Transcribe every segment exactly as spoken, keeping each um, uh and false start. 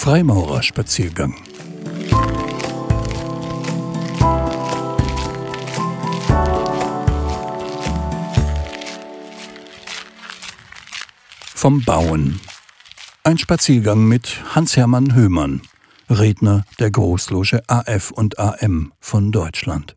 Freimaurerspaziergang. Vom Bauen. Ein Spaziergang mit Hans-Hermann Höhmann, Redner der Großloge A F und A M von Deutschland.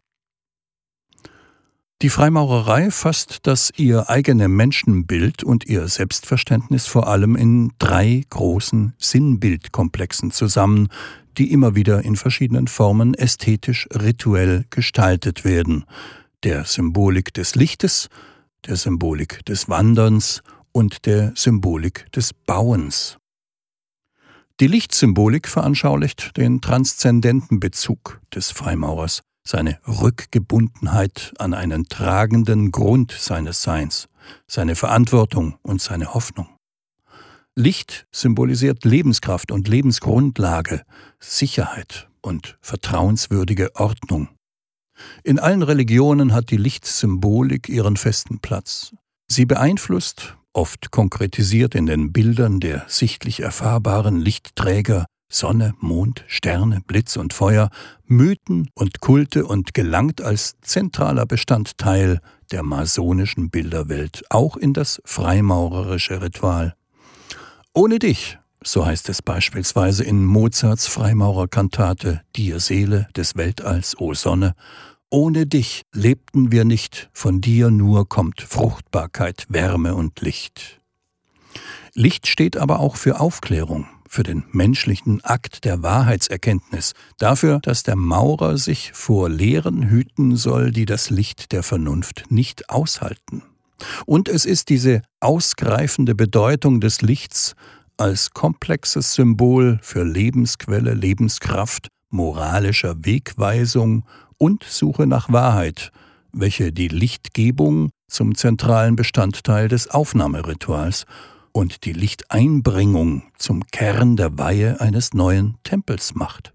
Die Freimaurerei fasst das ihr eigene Menschenbild und ihr Selbstverständnis vor allem in drei großen Sinnbildkomplexen zusammen, die immer wieder in verschiedenen Formen ästhetisch rituell gestaltet werden: der Symbolik des Lichtes, der Symbolik des Wanderns und der Symbolik des Bauens. Die Lichtsymbolik veranschaulicht den transzendenten Bezug des Freimaurers, seine Rückgebundenheit an einen tragenden Grund seines Seins, seine Verantwortung und seine Hoffnung. Licht symbolisiert Lebenskraft und Lebensgrundlage, Sicherheit und vertrauenswürdige Ordnung. In allen Religionen hat die Lichtsymbolik ihren festen Platz. Sie beeinflusst, oft konkretisiert in den Bildern der sichtlich erfahrbaren Lichtträger, Sonne, Mond, Sterne, Blitz und Feuer, Mythen und Kulte und gelangt als zentraler Bestandteil der masonischen Bilderwelt auch in das freimaurerische Ritual. Ohne dich, so heißt es beispielsweise in Mozarts Freimaurerkantate Dir Seele des Weltalls, o Sonne, ohne dich lebten wir nicht, von dir nur kommt Fruchtbarkeit, Wärme und Licht. Licht steht aber auch für Aufklärung, für den menschlichen Akt der Wahrheitserkenntnis, dafür, dass der Maurer sich vor Lehren hüten soll, die das Licht der Vernunft nicht aushalten. Und es ist diese ausgreifende Bedeutung des Lichts als komplexes Symbol für Lebensquelle, Lebenskraft, moralischer Wegweisung und Suche nach Wahrheit, welche die Lichtgebung zum zentralen Bestandteil des Aufnahmerituals und die Lichteinbringung zum Kern der Weihe eines neuen Tempels macht.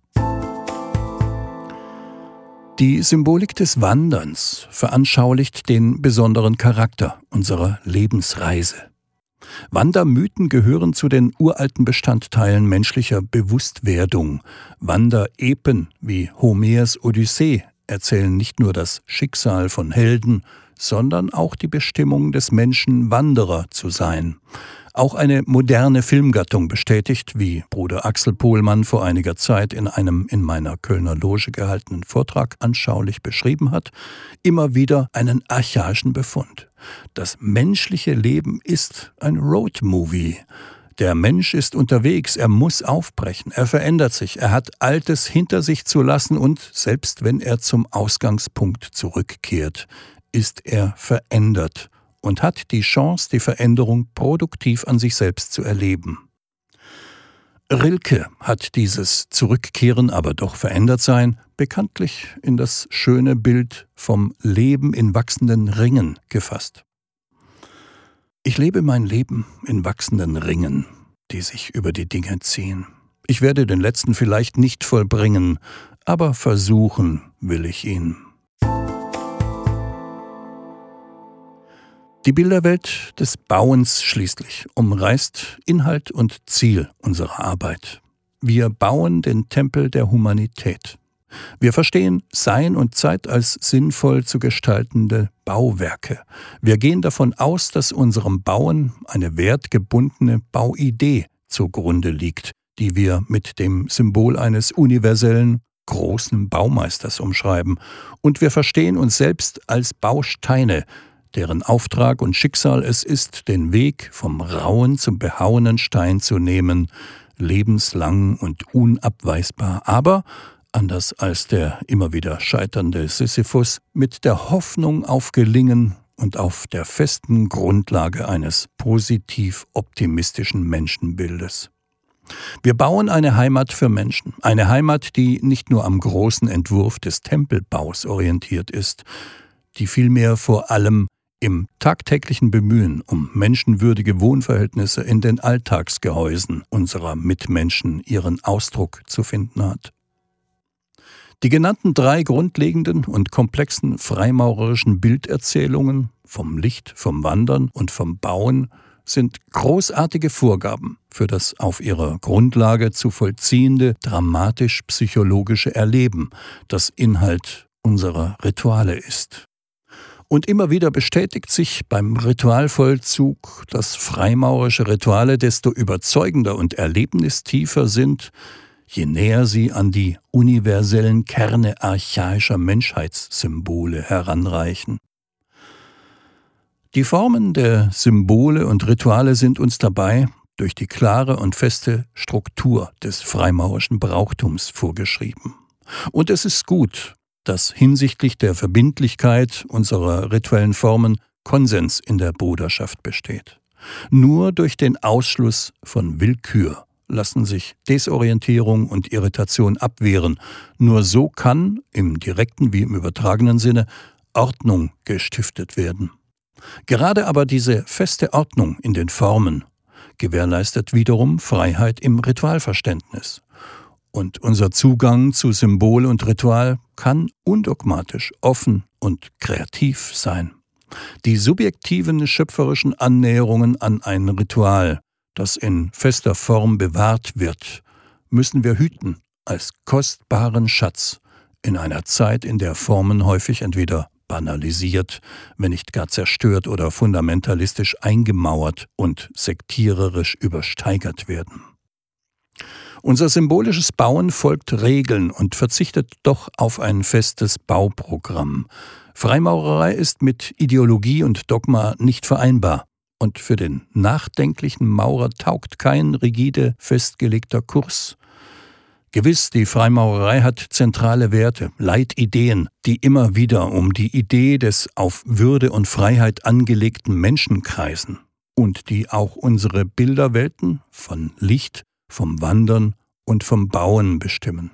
Die Symbolik des Wanderns veranschaulicht den besonderen Charakter unserer Lebensreise. Wandermythen gehören zu den uralten Bestandteilen menschlicher Bewusstwerdung. Wanderepen wie Homers Odyssee erzählen nicht nur das Schicksal von Helden, sondern auch die Bestimmung des Menschen, Wanderer zu sein. Auch eine moderne Filmgattung bestätigt, wie Bruder Axel Pohlmann vor einiger Zeit in einem in meiner Kölner Loge gehaltenen Vortrag anschaulich beschrieben hat, immer wieder einen archaischen Befund. Das menschliche Leben ist ein Roadmovie. Der Mensch ist unterwegs, er muss aufbrechen, er verändert sich, er hat Altes hinter sich zu lassen und selbst wenn er zum Ausgangspunkt zurückkehrt, ist er verändert und hat die Chance, die Veränderung produktiv an sich selbst zu erleben. Rilke hat dieses Zurückkehren, aber doch verändert sein, bekanntlich in das schöne Bild vom Leben in wachsenden Ringen gefasst. Ich lebe mein Leben in wachsenden Ringen, die sich über die Dinge ziehen. Ich werde den letzten vielleicht nicht vollbringen, aber versuchen will ich ihn. Die Bilderwelt des Bauens schließlich umreißt Inhalt und Ziel unserer Arbeit. Wir bauen den Tempel der Humanität. Wir verstehen Sein und Zeit als sinnvoll zu gestaltende Bauwerke. Wir gehen davon aus, dass unserem Bauen eine wertgebundene Bauidee zugrunde liegt, die wir mit dem Symbol eines universellen, großen Baumeisters umschreiben. Und wir verstehen uns selbst als Bausteine, deren Auftrag und Schicksal es ist, den Weg vom rauen zum behauenen Stein zu nehmen, lebenslang und unabweisbar, aber, anders als der immer wieder scheiternde Sisyphus, mit der Hoffnung auf Gelingen und auf der festen Grundlage eines positiv optimistischen Menschenbildes. Wir bauen eine Heimat für Menschen, eine Heimat, die nicht nur am großen Entwurf des Tempelbaus orientiert ist, die vielmehr vor allem im tagtäglichen Bemühen um menschenwürdige Wohnverhältnisse in den Alltagsgehäusen unserer Mitmenschen ihren Ausdruck zu finden hat. Die genannten drei grundlegenden und komplexen freimaurerischen Bilderzählungen vom Licht, vom Wandern und vom Bauen sind großartige Vorgaben für das auf ihrer Grundlage zu vollziehende dramatisch-psychologische Erleben, das Inhalt unserer Rituale ist. Und immer wieder bestätigt sich beim Ritualvollzug, dass freimaurerische Rituale desto überzeugender und erlebnistiefer sind, je näher sie an die universellen Kerne archaischer Menschheitssymbole heranreichen. Die Formen der Symbole und Rituale sind uns dabei durch die klare und feste Struktur des freimaurerischen Brauchtums vorgeschrieben. Und es ist gut, dass hinsichtlich der Verbindlichkeit unserer rituellen Formen Konsens in der Bruderschaft besteht. Nur durch den Ausschluss von Willkür lassen sich Desorientierung und Irritation abwehren. Nur so kann, im direkten wie im übertragenen Sinne, Ordnung gestiftet werden. Gerade aber diese feste Ordnung in den Formen gewährleistet wiederum Freiheit im Ritualverständnis. Und unser Zugang zu Symbol und Ritual kann undogmatisch, offen und kreativ sein. Die subjektiven schöpferischen Annäherungen an ein Ritual, das in fester Form bewahrt wird, müssen wir hüten als kostbaren Schatz in einer Zeit, in der Formen häufig entweder banalisiert, wenn nicht gar zerstört oder fundamentalistisch eingemauert und sektiererisch übersteigert werden. Unser symbolisches Bauen folgt Regeln und verzichtet doch auf ein festes Bauprogramm. Freimaurerei ist mit Ideologie und Dogma nicht vereinbar. Und für den nachdenklichen Maurer taugt kein rigide, festgelegter Kurs. Gewiss, die Freimaurerei hat zentrale Werte, Leitideen, die immer wieder um die Idee des auf Würde und Freiheit angelegten Menschen kreisen und die auch unsere Bilderwelten von Licht, vom Wandern und vom Bauen bestimmen.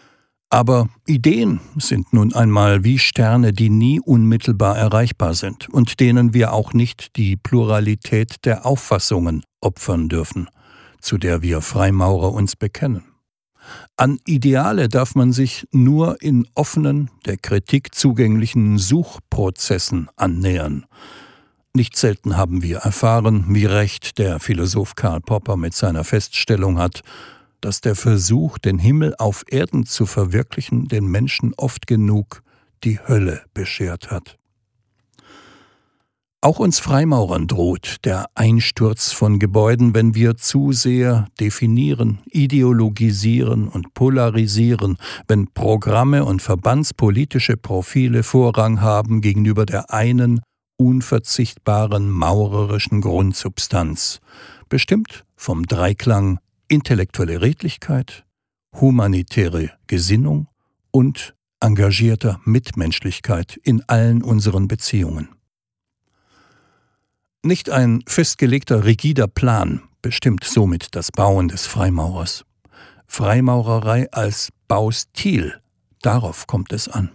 Aber Ideen sind nun einmal wie Sterne, die nie unmittelbar erreichbar sind und denen wir auch nicht die Pluralität der Auffassungen opfern dürfen, zu der wir Freimaurer uns bekennen. An Ideale darf man sich nur in offenen, der Kritik zugänglichen Suchprozessen annähern. Nicht selten haben wir erfahren, wie recht der Philosoph Karl Popper mit seiner Feststellung hat, dass der Versuch, den Himmel auf Erden zu verwirklichen, den Menschen oft genug die Hölle beschert hat. Auch uns Freimaurern droht der Einsturz von Gebäuden, wenn wir zu sehr definieren, ideologisieren und polarisieren, wenn Programme und verbandspolitische Profile Vorrang haben gegenüber der einen unverzichtbaren maurerischen Grundsubstanz, bestimmt vom Dreiklang intellektuelle Redlichkeit, humanitäre Gesinnung und engagierter Mitmenschlichkeit in allen unseren Beziehungen. Nicht ein festgelegter, rigider Plan bestimmt somit das Bauen des Freimaurers. Freimaurerei als Baustil, darauf kommt es an.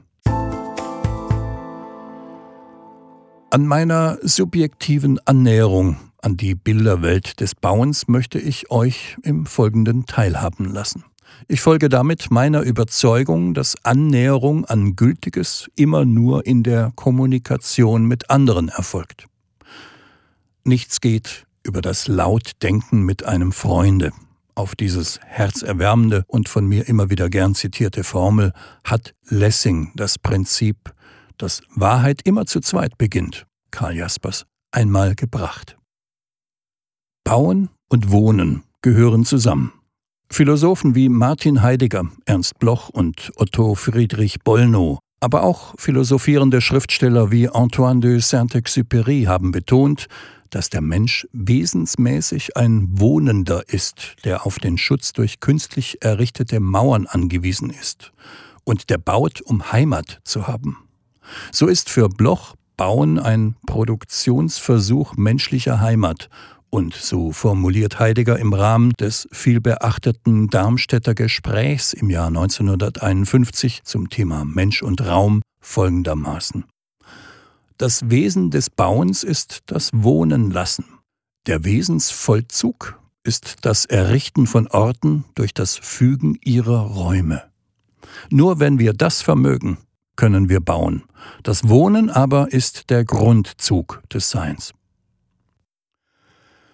An meiner subjektiven Annäherung an die Bilderwelt des Bauens möchte ich euch im Folgenden teilhaben lassen. Ich folge damit meiner Überzeugung, dass Annäherung an Gültiges immer nur in der Kommunikation mit anderen erfolgt. Nichts geht über das Lautdenken mit einem Freunde. Auf dieses herzerwärmende und von mir immer wieder gern zitierte Formel hat Lessing das Prinzip, dass Wahrheit immer zu zweit beginnt, Karl Jaspers, einmal gebracht. Bauen und Wohnen gehören zusammen. Philosophen wie Martin Heidegger, Ernst Bloch und Otto Friedrich Bollnow, aber auch philosophierende Schriftsteller wie Antoine de Saint-Exupéry haben betont, dass der Mensch wesensmäßig ein Wohnender ist, der auf den Schutz durch künstlich errichtete Mauern angewiesen ist und der baut, um Heimat zu haben. So ist für Bloch Bauen ein Produktionsversuch menschlicher Heimat und so formuliert Heidegger im Rahmen des vielbeachteten Darmstädter Gesprächs im Jahr neunzehnhunderteinundfünfzig zum Thema Mensch und Raum folgendermaßen: Das Wesen des Bauens ist das Wohnenlassen. Der Wesensvollzug ist das Errichten von Orten durch das Fügen ihrer Räume. Nur wenn wir das vermögen, können wir bauen. Das Wohnen aber ist der Grundzug des Seins.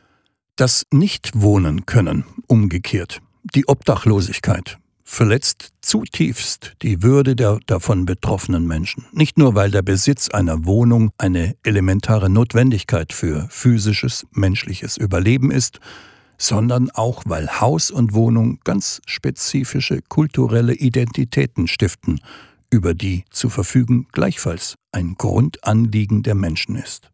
Das Nicht-Wohnen können, umgekehrt, die Obdachlosigkeit, verletzt zutiefst die Würde der davon betroffenen Menschen. Nicht nur, weil der Besitz einer Wohnung eine elementare Notwendigkeit für physisches, menschliches Überleben ist, sondern auch, weil Haus und Wohnung ganz spezifische kulturelle Identitäten stiften, über die zu verfügen gleichfalls ein Grundanliegen der Menschen ist.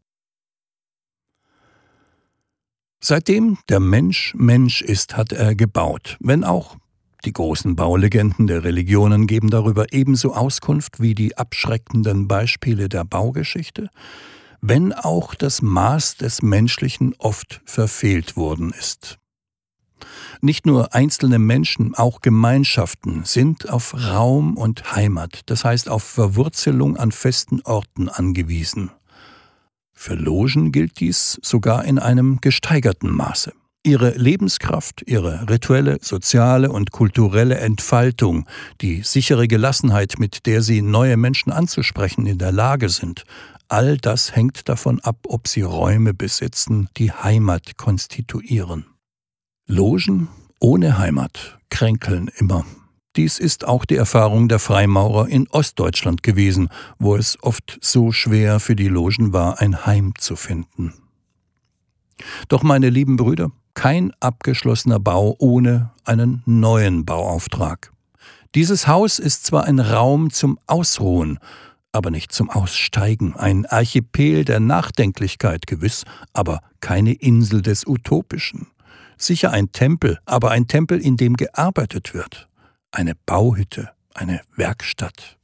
Seitdem der Mensch Mensch ist, hat er gebaut, wenn auch die großen Baulegenden der Religionen geben darüber ebenso Auskunft wie die abschreckenden Beispiele der Baugeschichte, wenn auch das Maß des Menschlichen oft verfehlt worden ist. Nicht nur einzelne Menschen, auch Gemeinschaften sind auf Raum und Heimat, das heißt auf Verwurzelung an festen Orten angewiesen. Für Logen gilt dies sogar in einem gesteigerten Maße. Ihre Lebenskraft, ihre rituelle, soziale und kulturelle Entfaltung, die sichere Gelassenheit, mit der sie neue Menschen anzusprechen in der Lage sind, all das hängt davon ab, ob sie Räume besitzen, die Heimat konstituieren. Logen ohne Heimat kränkeln immer. Dies ist auch die Erfahrung der Freimaurer in Ostdeutschland gewesen, wo es oft so schwer für die Logen war, ein Heim zu finden. Doch, meine lieben Brüder, kein abgeschlossener Bau ohne einen neuen Bauauftrag. Dieses Haus ist zwar ein Raum zum Ausruhen, aber nicht zum Aussteigen, ein Archipel der Nachdenklichkeit gewiss, aber keine Insel des Utopischen. Sicher ein Tempel, aber ein Tempel, in dem gearbeitet wird. Eine Bauhütte, eine Werkstatt.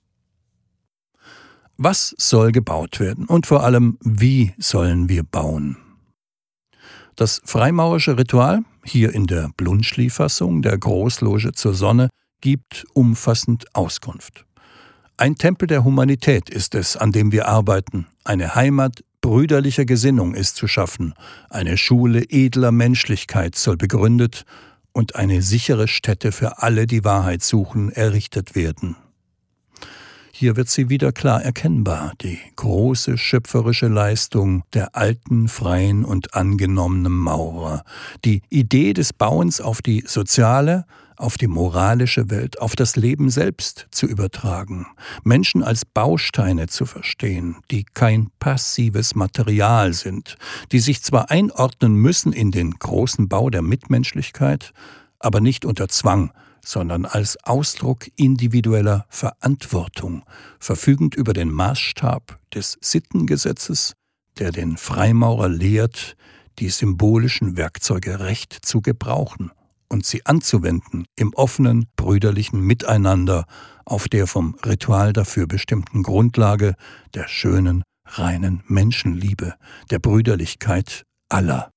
Was soll gebaut werden und vor allem, wie sollen wir bauen? Das freimaurerische Ritual, hier in der Blunschli-Fassung der Großloge zur Sonne, gibt umfassend Auskunft. Ein Tempel der Humanität ist es, an dem wir arbeiten. Eine Heimat brüderlicher Gesinnung ist zu schaffen. Eine Schule edler Menschlichkeit soll begründet und eine sichere Stätte für alle, die Wahrheit suchen, errichtet werden. Hier wird sie wieder klar erkennbar, die große schöpferische Leistung der alten, freien und angenommenen Maurer. Die Idee des Bauens auf die soziale, auf die moralische Welt, auf das Leben selbst zu übertragen. Menschen als Bausteine zu verstehen, die kein passives Material sind, die sich zwar einordnen müssen in den großen Bau der Mitmenschlichkeit, aber nicht unter Zwang, sondern als Ausdruck individueller Verantwortung, verfügend über den Maßstab des Sittengesetzes, der den Freimaurer lehrt, die symbolischen Werkzeuge recht zu gebrauchen und sie anzuwenden im offenen, brüderlichen Miteinander auf der vom Ritual dafür bestimmten Grundlage der schönen, reinen Menschenliebe, der Brüderlichkeit aller.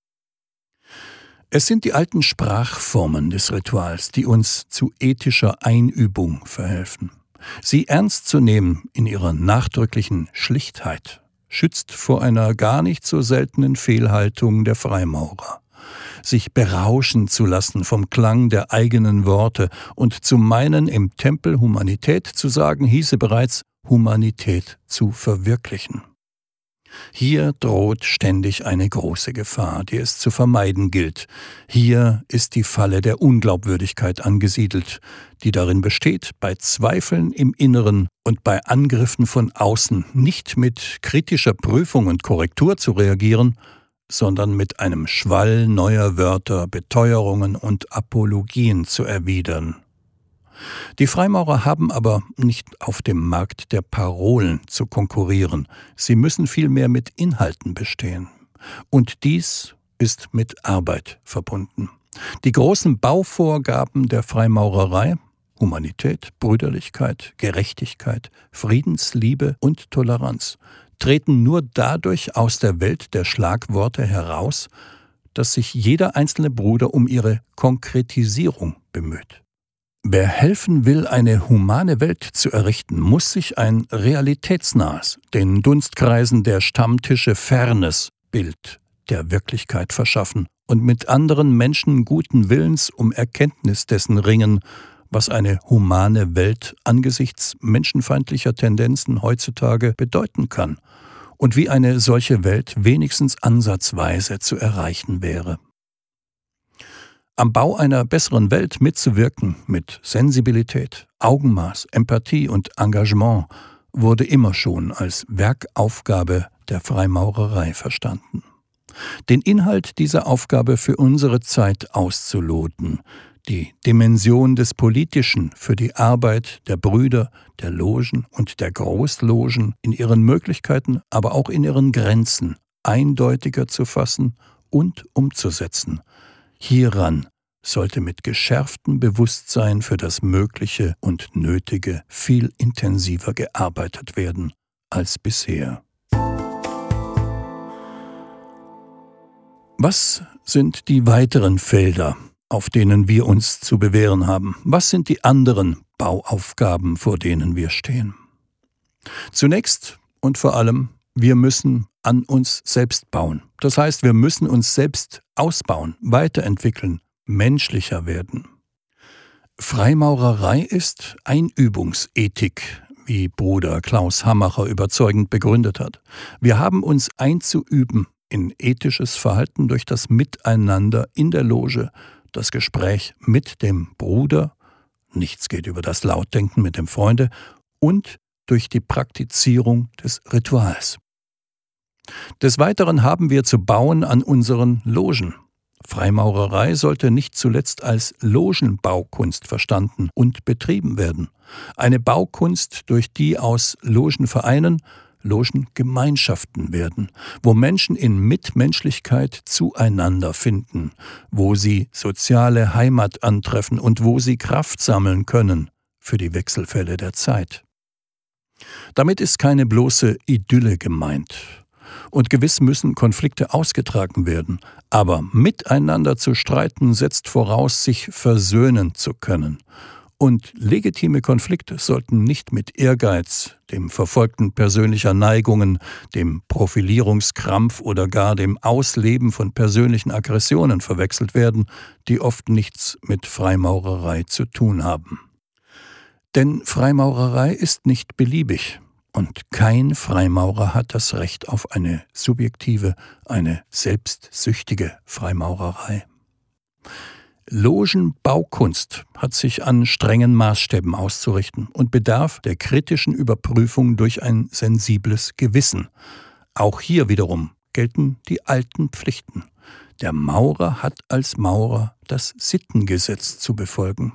Es sind die alten Sprachformen des Rituals, die uns zu ethischer Einübung verhelfen. Sie ernst zu nehmen in ihrer nachdrücklichen Schlichtheit schützt vor einer gar nicht so seltenen Fehlhaltung der Freimaurer. Sich berauschen zu lassen vom Klang der eigenen Worte und zu meinen, im Tempel Humanität zu sagen, hieße bereits Humanität zu verwirklichen. Hier droht ständig eine große Gefahr, die es zu vermeiden gilt. Hier ist die Falle der Unglaubwürdigkeit angesiedelt, die darin besteht, bei Zweifeln im Inneren und bei Angriffen von außen nicht mit kritischer Prüfung und Korrektur zu reagieren, sondern mit einem Schwall neuer Wörter, Beteuerungen und Apologien zu erwidern. Die Freimaurer haben aber nicht auf dem Markt der Parolen zu konkurrieren. Sie müssen vielmehr mit Inhalten bestehen. Und dies ist mit Arbeit verbunden. Die großen Bauvorgaben der Freimaurerei, Humanität, Brüderlichkeit, Gerechtigkeit, Friedensliebe und Toleranz, treten nur dadurch aus der Welt der Schlagworte heraus, dass sich jeder einzelne Bruder um ihre Konkretisierung bemüht. Wer helfen will, eine humane Welt zu errichten, muss sich ein realitätsnahes, den Dunstkreisen der Stammtische fernes Bild der Wirklichkeit verschaffen und mit anderen Menschen guten Willens um Erkenntnis dessen ringen, was eine humane Welt angesichts menschenfeindlicher Tendenzen heutzutage bedeuten kann und wie eine solche Welt wenigstens ansatzweise zu erreichen wäre. Am Bau einer besseren Welt mitzuwirken mit Sensibilität, Augenmaß, Empathie und Engagement wurde immer schon als Werkaufgabe der Freimaurerei verstanden. Den Inhalt dieser Aufgabe für unsere Zeit auszuloten, die Dimension des Politischen für die Arbeit der Brüder, der Logen und der Großlogen in ihren Möglichkeiten, aber auch in ihren Grenzen eindeutiger zu fassen und umzusetzen. Hieran sollte mit geschärftem Bewusstsein für das Mögliche und Nötige viel intensiver gearbeitet werden als bisher. Was sind die weiteren Felder, auf denen wir uns zu bewähren haben? Was sind die anderen Bauaufgaben, vor denen wir stehen? Zunächst und vor allem, wir müssen an uns selbst bauen. Das heißt, wir müssen uns selbst ausbauen, weiterentwickeln, menschlicher werden. Freimaurerei ist Einübungsethik, wie Bruder Klaus Hammacher überzeugend begründet hat. Wir haben uns einzuüben in ethisches Verhalten durch das Miteinander in der Loge, das Gespräch mit dem Bruder, nichts geht über das Lautdenken mit dem Freunde, und durch die Praktizierung des Rituals. Des Weiteren haben wir zu bauen an unseren Logen. Freimaurerei sollte nicht zuletzt als Logenbaukunst verstanden und betrieben werden. Eine Baukunst, durch die aus Logenvereinen Logengemeinschaften werden, wo Menschen in Mitmenschlichkeit zueinander finden, wo sie soziale Heimat antreffen und wo sie Kraft sammeln können für die Wechselfälle der Zeit. Damit ist keine bloße Idylle gemeint. Und gewiss müssen Konflikte ausgetragen werden, aber miteinander zu streiten setzt voraus, sich versöhnen zu können. Und legitime Konflikte sollten nicht mit Ehrgeiz, dem Verfolgten persönlicher Neigungen, dem Profilierungskrampf oder gar dem Ausleben von persönlichen Aggressionen verwechselt werden, die oft nichts mit Freimaurerei zu tun haben. Denn Freimaurerei ist nicht beliebig. Und kein Freimaurer hat das Recht auf eine subjektive, eine selbstsüchtige Freimaurerei. Logenbaukunst hat sich an strengen Maßstäben auszurichten und bedarf der kritischen Überprüfung durch ein sensibles Gewissen. Auch hier wiederum gelten die alten Pflichten. Der Maurer hat als Maurer das Sittengesetz zu befolgen.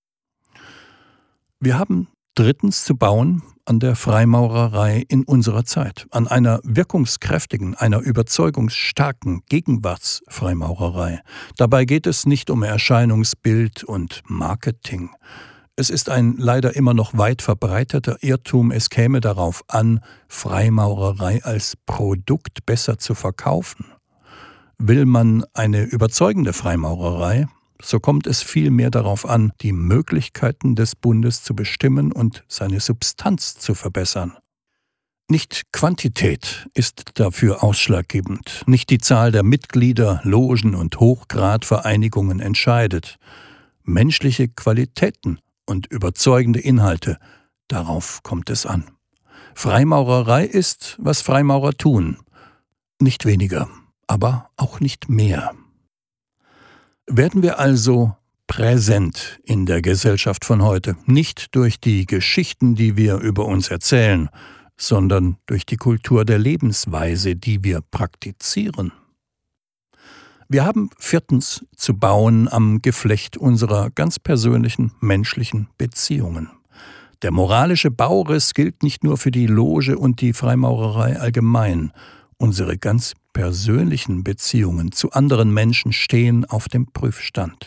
Wir haben drittens zu bauen an der Freimaurerei in unserer Zeit, an einer wirkungskräftigen, einer überzeugungsstarken Gegenwartsfreimaurerei. Dabei geht es nicht um Erscheinungsbild und Marketing. Es ist ein leider immer noch weit verbreiteter Irrtum, es käme darauf an, Freimaurerei als Produkt besser zu verkaufen. Will man eine überzeugende Freimaurerei, so kommt es vielmehr darauf an, die Möglichkeiten des Bundes zu bestimmen und seine Substanz zu verbessern. Nicht Quantität ist dafür ausschlaggebend, nicht die Zahl der Mitglieder, Logen und Hochgradvereinigungen entscheidet. Menschliche Qualitäten und überzeugende Inhalte, darauf kommt es an. Freimaurerei ist, was Freimaurer tun. Nicht weniger, aber auch nicht mehr. Werden wir also präsent in der Gesellschaft von heute, nicht durch die Geschichten, die wir über uns erzählen, sondern durch die Kultur der Lebensweise, die wir praktizieren. Wir haben viertens zu bauen am Geflecht unserer ganz persönlichen menschlichen Beziehungen. Der moralische Bauriss gilt nicht nur für die Loge und die Freimaurerei allgemein. Unsere ganz persönlichen Beziehungen zu anderen Menschen stehen auf dem Prüfstand.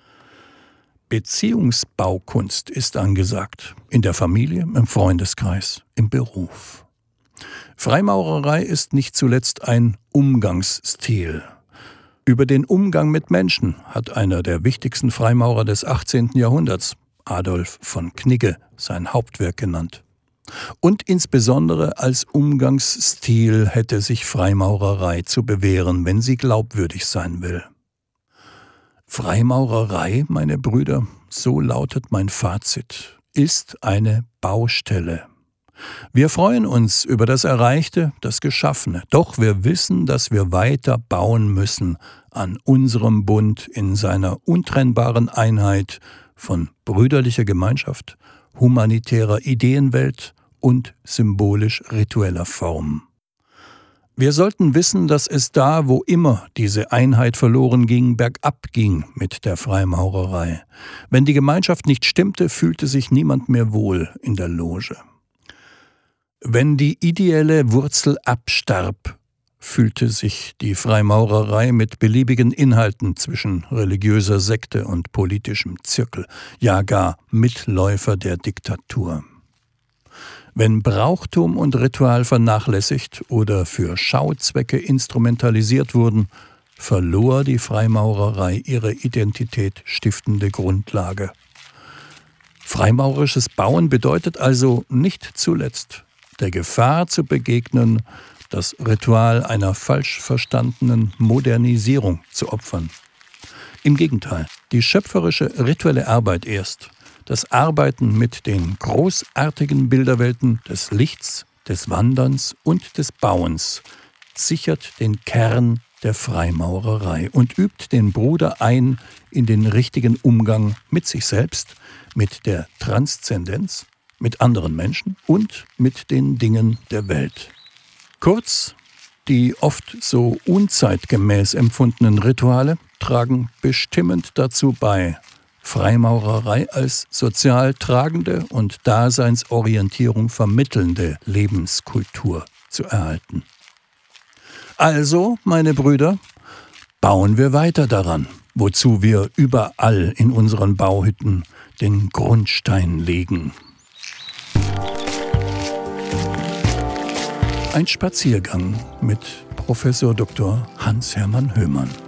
Beziehungsbaukunst ist angesagt, in der Familie, im Freundeskreis, im Beruf. Freimaurerei ist nicht zuletzt ein Umgangsstil. Über den Umgang mit Menschen hat einer der wichtigsten Freimaurer des achtzehnten Jahrhunderts, Adolf von Knigge, sein Hauptwerk genannt. Und insbesondere als Umgangsstil hätte sich Freimaurerei zu bewähren, wenn sie glaubwürdig sein will. Freimaurerei, meine Brüder, so lautet mein Fazit, ist eine Baustelle. Wir freuen uns über das Erreichte, das Geschaffene. Doch wir wissen, dass wir weiter bauen müssen an unserem Bund in seiner untrennbaren Einheit von brüderlicher Gemeinschaft, humanitärer Ideenwelt und symbolisch-ritueller Form. Wir sollten wissen, dass es da, wo immer diese Einheit verloren ging, bergab ging mit der Freimaurerei. Wenn die Gemeinschaft nicht stimmte, fühlte sich niemand mehr wohl in der Loge. Wenn die ideelle Wurzel abstarb, fühlte sich die Freimaurerei mit beliebigen Inhalten zwischen religiöser Sekte und politischem Zirkel, ja gar Mitläufer der Diktatur. Wenn Brauchtum und Ritual vernachlässigt oder für Schauzwecke instrumentalisiert wurden, verlor die Freimaurerei ihre identitätstiftende Grundlage. Freimaurerisches Bauen bedeutet also nicht zuletzt, der Gefahr zu begegnen, das Ritual einer falsch verstandenen Modernisierung zu opfern. Im Gegenteil, die schöpferische rituelle Arbeit erst, das Arbeiten mit den großartigen Bilderwelten des Lichts, des Wanderns und des Bauens sichert den Kern der Freimaurerei und übt den Bruder ein in den richtigen Umgang mit sich selbst, mit der Transzendenz, mit anderen Menschen und mit den Dingen der Welt. Kurz, die oft so unzeitgemäß empfundenen Rituale tragen bestimmend dazu bei, Freimaurerei als sozial tragende und Daseinsorientierung vermittelnde Lebenskultur zu erhalten. Also, meine Brüder, bauen wir weiter daran, wozu wir überall in unseren Bauhütten den Grundstein legen. Ein Spaziergang mit Professor Doktor Hans-Hermann Höhmann.